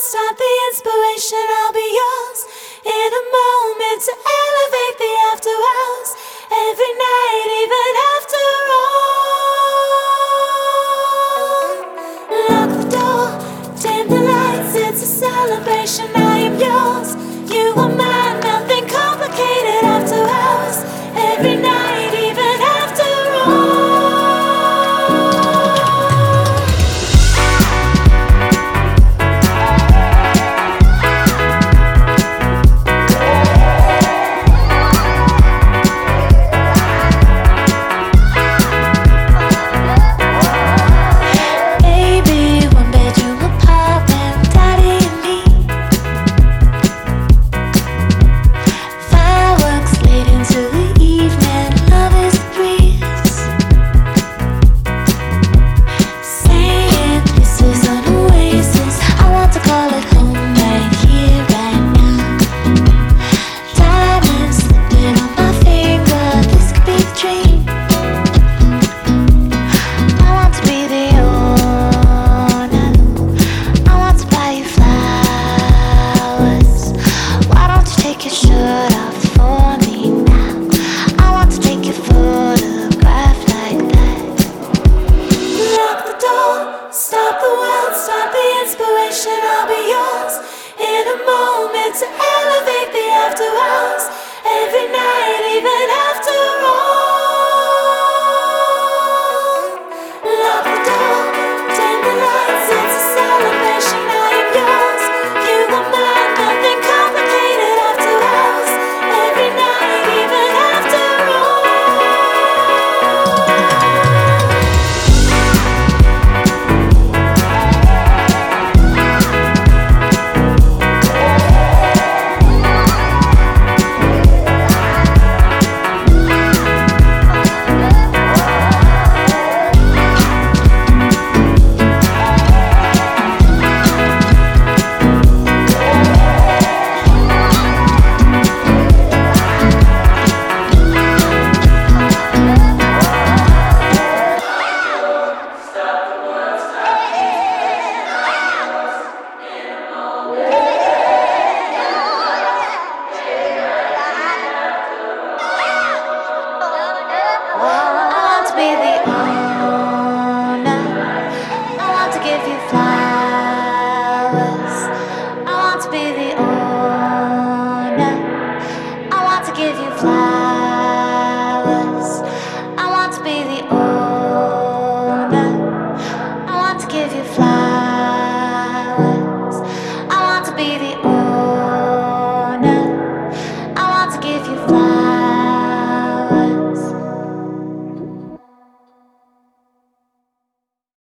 stop the inspiration, I'll be yours in a moment to elevate the after hours. Every night, even after all. Lock the door, dim the lights, it's a celebration. I am yours, you are mine, nothing complicated after hours. Every night, even after all. Stop the world, stop the inspiration, I'll be yours in a moment to elevate the after hours.